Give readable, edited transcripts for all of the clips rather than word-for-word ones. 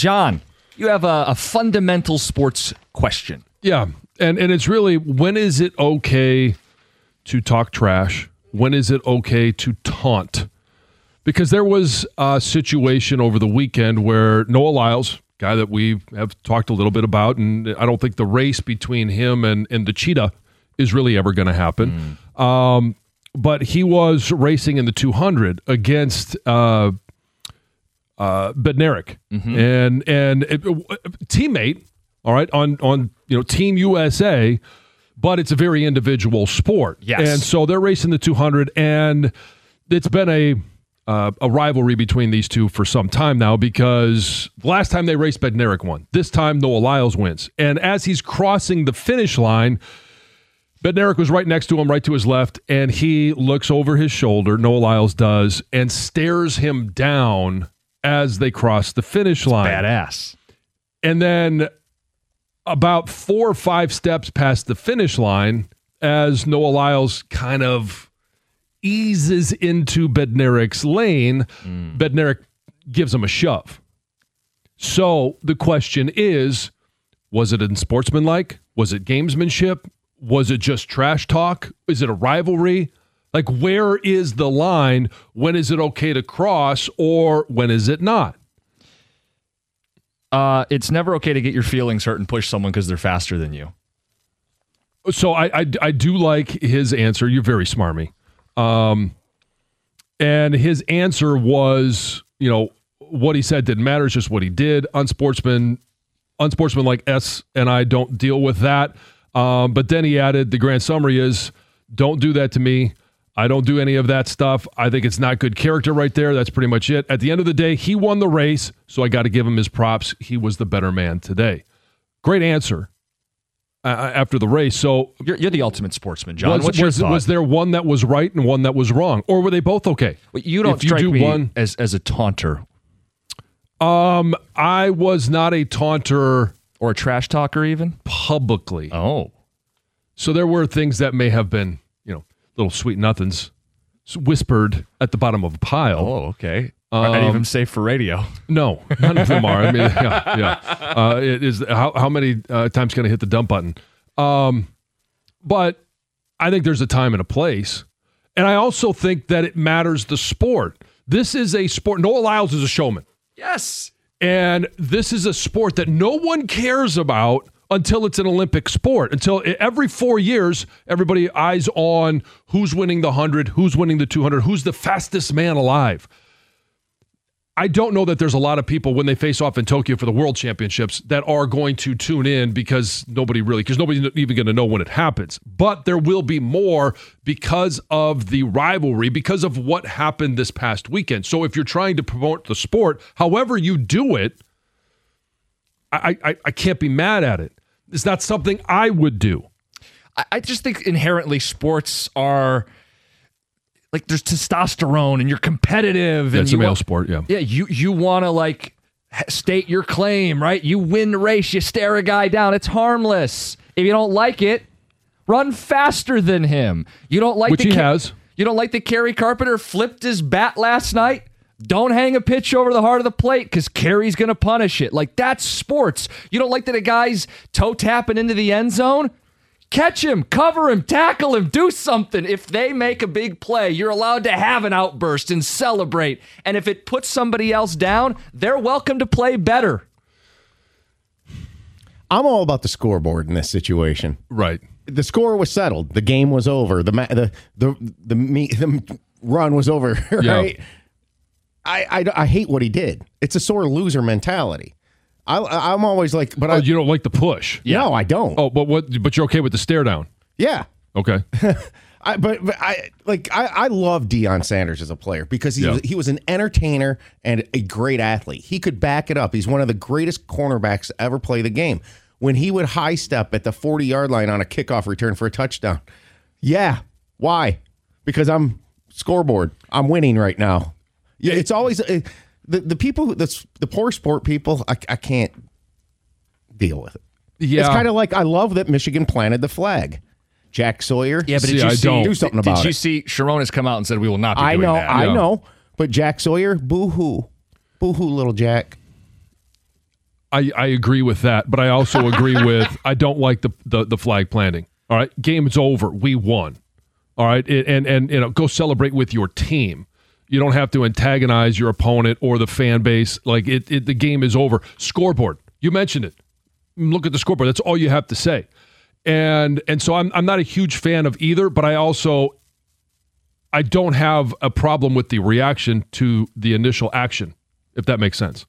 John, you have a fundamental sports question. Yeah, and it's really, when is it okay to talk trash? When is it okay to taunt? Because there was a situation over the weekend where Noah Lyles, guy that we have talked a little bit about, and I don't think the race between him and the cheetah is really ever going to happen. But he was racing in the 200 against Bednarik, and teammate, all right, on Team USA, but it's a very individual sport. Yes. And so they're racing the 200, and it's been a rivalry between these two for some time now, because the last time they raced, Bednarik won. This time, Noah Lyles wins. And as he's crossing the finish line, Bednarik was right next to him, right to his left, and he looks over his shoulder, Noah Lyles does, and stares him down as they cross the finish line. Badass. And then about 4 or 5 steps past the finish line, as Noah Lyles kind of eases into Bednarik's lane, Bednarik gives him a shove. So the question is, was it unsportsmanlike? Was it gamesmanship? Was it just trash talk? Is it a rivalry? Like, where is the line? When is it okay to cross, or when is it not? It's never okay to get your feelings hurt and push someone because they're faster than you. So I do like his answer. You're very smarmy. And his answer was, what he said didn't matter. It's just what he did. Unsportsmanlike S and I don't deal with that. But then he added, the grand summary is, don't do that to me. I don't do any of that stuff. I think it's not good character right there. That's pretty much it. At the end of the day, he won the race, so I got to give him his props. He was the better man today. Great answer after the race. So you're the ultimate sportsman, John. What's your thought? Was there one that was right and one that was wrong? Or were they both okay? Well, you don't strike me as a taunter. I was not a taunter. Or a trash talker even? Publicly. Oh. So there were things that may have been, little sweet nothings whispered at the bottom of a pile. Oh, okay. Are any of them safe for radio? No, none of them are. I mean, yeah. It is how many times can I hit the dump button? But I think there's a time and a place. And I also think that it matters the sport. This is a sport. Noah Lyles is a showman. Yes. And this is a sport that no one cares about until it's an Olympic sport. Until every 4 years, everybody eyes on who's winning the 100, who's winning the 200, who's the fastest man alive. I don't know that there's a lot of people when they face off in Tokyo for the World Championships that are going to tune in because nobody's even going to know when it happens. But there will be more because of the rivalry, because of what happened this past weekend. So if you're trying to promote the sport, however you do it, I can't be mad at it. It's not something I would do. I just think inherently sports are... like there's testosterone and you're competitive. It's a male sport, yeah. Yeah, you want to state your claim, right? You win the race, you stare a guy down. It's harmless. If you don't like it, run faster than him. You don't like which he has. You don't like that Kerry Carpenter flipped his bat last night? Don't hang a pitch over the heart of the plate because Kerry's going to punish it. Like, that's sports. You don't like that a guy's toe tapping into the end zone? Catch him, cover him, tackle him, do something. If they make a big play, you're allowed to have an outburst and celebrate. And if it puts somebody else down, they're welcome to play better. I'm all about the scoreboard in this situation. Right. The score was settled. The game was over. The run was over, right? Yeah. I hate what he did. It's a sore loser mentality. I'm always like, but you don't like the push? Yeah. No, I don't. Oh, but you're okay with the stare down? Yeah. Okay. I love Deion Sanders as a player because he was an entertainer and a great athlete. He could back it up. He's one of the greatest cornerbacks to ever play the game. When he would high step at the 40-yard line on a kickoff return for a touchdown. Yeah. Why? Because I'm scoreboard. I'm winning right now. Yeah. It's always the people, the poor sport people, I can't deal with it. Yeah. It's kind of like I love that Michigan planted the flag. Jack Sawyer. Yeah, but did you do something about it? Did you see Sharon has come out and said we will not be doing that? I know. But Jack Sawyer, boo-hoo. Boo-hoo, little Jack. I agree with that, but I also agree with I don't like the flag planting. All right, game is over. We won. All right, and go celebrate with your team. You don't have to antagonize your opponent or the fan base. Like the game is over. Scoreboard. You mentioned it. Look at the scoreboard. That's all you have to say. And so I'm not a huge fan of either, but I don't have a problem with the reaction to the initial action, if that makes sense.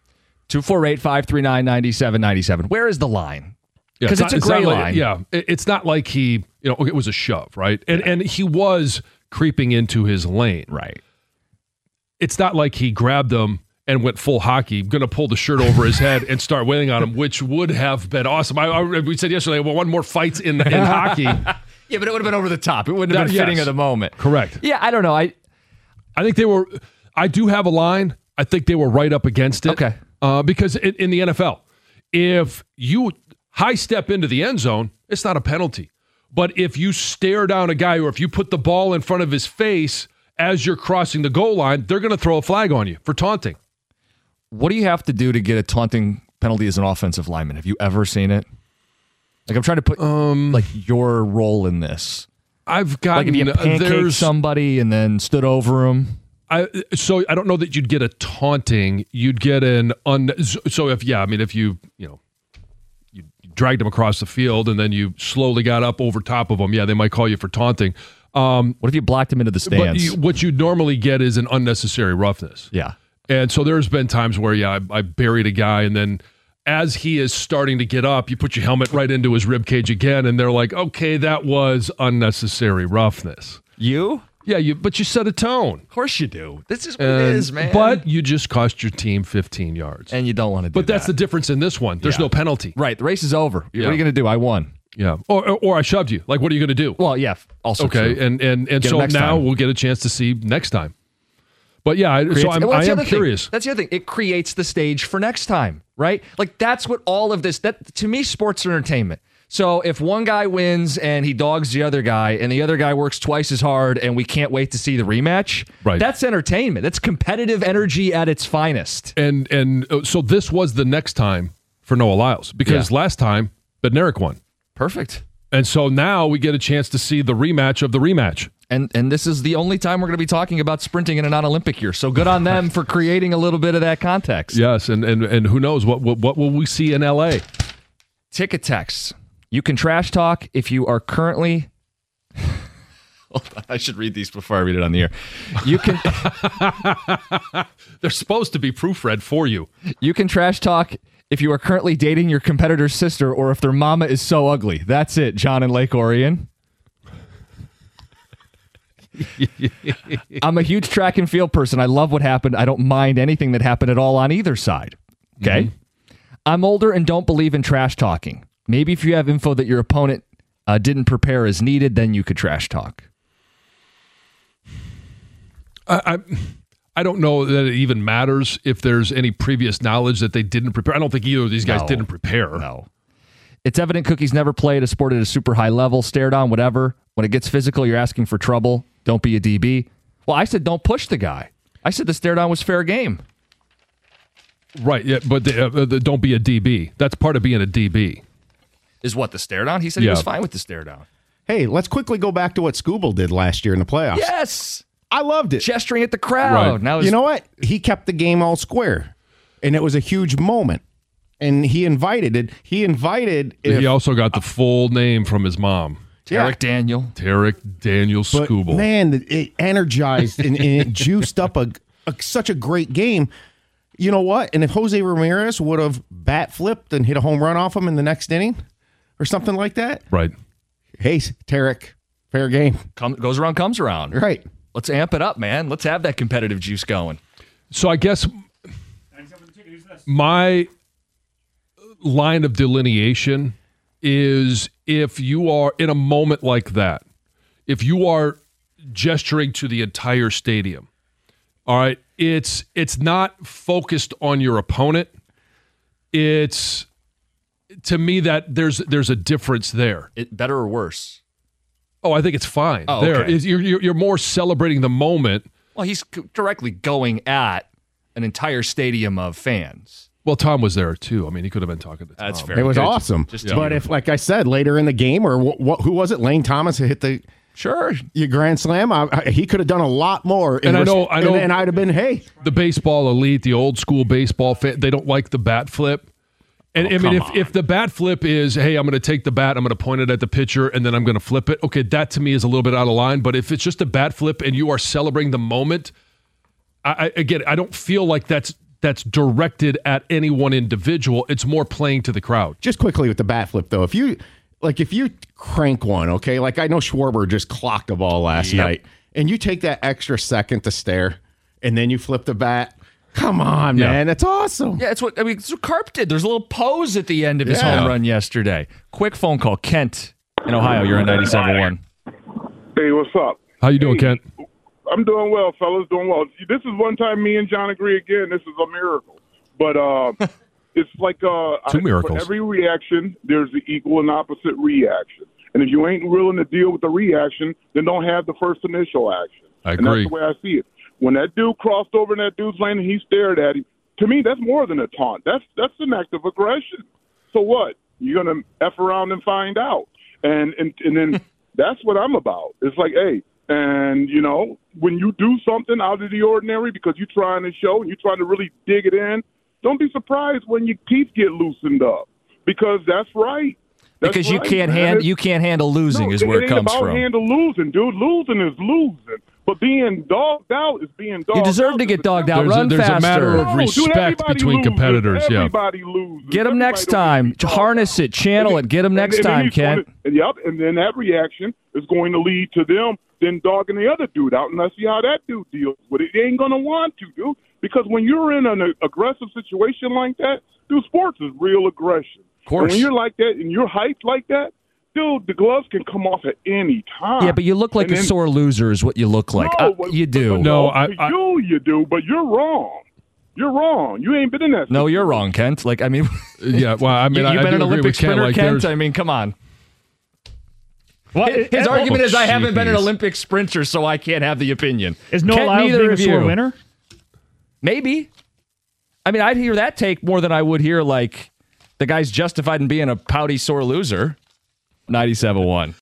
248-539-9797. Where is the line? Because it's a gray line. It's not like he, it was a shove, right? And he was creeping into his lane. Right. It's not like he grabbed him and went full hockey, going to pull the shirt over his head and start wailing on him, which would have been awesome. We said yesterday, well, one more fights in hockey. Yeah, but it would have been over the top. It wouldn't have been fitting of the moment. Correct. Yeah, I don't know. I think I do have a line. I think they were right up against it. Okay. Because in the NFL, if you high step into the end zone, it's not a penalty. But if you stare down a guy or if you put the ball in front of his face as you're crossing the goal line, they're going to throw a flag on you for taunting. What do you have to do to get a taunting penalty as an offensive lineman? Have you ever seen it? Like, I'm trying to put your role in this. I've gotten if you pancaked somebody and then stood over him. So I don't know that you'd get a taunting. You'd get if you dragged him across the field and then you slowly got up over top of him, they might call you for taunting. What if you blocked him into the stands? But what you normally get is an unnecessary roughness. Yeah. And so there's been times where, I buried a guy, and then as he is starting to get up, you put your helmet right into his rib cage again, and they're like, okay, that was unnecessary roughness. You? Yeah, but you set a tone. Of course you do. This is what it is, man. But you just cost your team 15 yards. And you don't want to do that. But that's the difference in this one. There's no penalty. Right. The race is over. What are you going to do? I won. Yeah. Or I shoved you. Like, what are you going to do? Well, yeah. Also okay. True. And so now we'll get a chance to see next time. But yeah, I am curious. That's the other thing. It creates the stage for next time, right? Like, that's what all of this, to me, sports are entertainment. So if one guy wins and he dogs the other guy and the other guy works twice as hard and we can't wait to see the rematch, right. That's entertainment. That's competitive energy at its finest. And so this was the next time for Noah Lyles because last time Bednarik won. Perfect. And so now we get a chance to see the rematch of the rematch. And this is the only time we're going to be talking about sprinting in a non-Olympic year. So good on them for creating a little bit of that context. Yes, and who knows, what will we see in L.A.? Ticket text. You can trash talk if you are currently... Hold on, I should read these before I read it on the air. You can... They're supposed to be proofread for you. You can trash talk if you are currently dating your competitor's sister or if their mama is so ugly. That's it, John in Lake Orion. I'm a huge track and field person. I love what happened. I don't mind anything that happened at all on either side. Okay? Mm-hmm. I'm older and don't believe in trash talking. Maybe if you have info that your opponent didn't prepare as needed, then you could trash talk. I don't know that it even matters if there's any previous knowledge that they didn't prepare. I don't think either of these guys didn't prepare. No. It's evident Cookie's never played a sport at a super high level, stared on, whatever. When it gets physical, you're asking for trouble. Don't be a DB. Well, I said don't push the guy. I said the stare down was fair game. Right, yeah, but don't be a DB. That's part of being a DB. Is what, the stare down? He said he was fine with the stare down. Hey, let's quickly go back to what Scooble did last year in the playoffs. Yes! I loved it. Gesturing at the crowd. Right. Now you know what? He kept the game all square, and it was a huge moment. And he invited it. He also got the full name from his mom. Tarek Daniel. Tarek Daniel Scooble. But man, it energized and it juiced up such a great game. You know what? And if Jose Ramirez would have bat flipped and hit a home run off him in the next inning or something like that. Right. Hey, Tarek, fair game. Goes around, comes around. Right. Let's amp it up, man. Let's have that competitive juice going. So I guess my line of delineation is if you are in a moment like that, if you are gesturing to the entire stadium, all right, it's not focused on your opponent. It's, to me, that there's a difference there. Better or worse? Oh, I think it's fine. Oh, there, okay. You're more celebrating the moment. Well, he's directly going at an entire stadium of fans. Well, Tom was there too. I mean, he could have been talking to Tom. That's fair. It was awesome. But if, like I said, later in the game, or who was it? Lane Thomas hit the your grand slam. He could have done a lot more. And I know, and I'd have been, hey, the baseball elite, the old school baseball fan, they don't like the bat flip. And I mean, if the bat flip is, hey, I'm going to take the bat, I'm going to point it at the pitcher, and then I'm going to flip it. Okay, that to me is a little bit out of line. But if it's just a bat flip and you are celebrating the moment, I don't feel like that's directed at any one individual. It's more playing to the crowd. Just quickly with the bat flip, though, if you crank one, okay, like I know Schwarber just clocked a ball last night, and you take that extra second to stare, and then you flip the bat. Come on, man. That's awesome. Yeah, it's what Carp did. There's a little pose at the end of his home run yesterday. Quick phone call. Kent in Ohio, you're on 97.1. Hey, what's up? How you doing, Kent? I'm doing well, fellas. Doing well. This is one time me and John agree again. This is a miracle. But it's like two miracles. For every reaction, there's the equal and opposite reaction. And if you ain't willing to deal with the reaction, then don't have the first initial action. I agree. agree. And that's the way I see it. When that dude crossed over in that dude's lane and he stared at him, to me, that's more than a taunt. That's an act of aggression. So what? You're going to F around and find out. And then that's what I'm about. It's like, hey, and, you know, when you do something out of the ordinary because you're trying to show and you're trying to really dig it in, don't be surprised when your teeth get loosened up because that's right. Because you can't handle losing is where it comes from. It ain't about handle losing, dude. Losing is losing. But being dogged out is being dogged out. You deserve to get dogged out. There's a matter of respect between competitors. Everybody loses. Get them next time. Harness it. Channel it. Get them next time, Kent. And then that reaction is going to lead to them then dogging the other dude out. And let's see how that dude deals with it. They ain't going to want to, dude. Because when you're in an aggressive situation like that, dude, sports is real aggression. Of course. And when you're like that and you're hyped like that, dude, the gloves can come off at any time. Yeah, but you look like a sore loser is what you look like. You do. You do, but you're wrong. You're wrong. You ain't been in that situation. No, you're wrong, Kent. Like, I mean... yeah, well, I mean, you've been an Olympic sprinter, like, Kent? I mean, come on. His argument is I haven't been an Olympic sprinter, so I can't have the opinion. Is Noah Lyles being a sore winner? Maybe. I mean, I'd hear that take more than I would hear, like, the guy's justified in being a pouty sore loser. 97.1.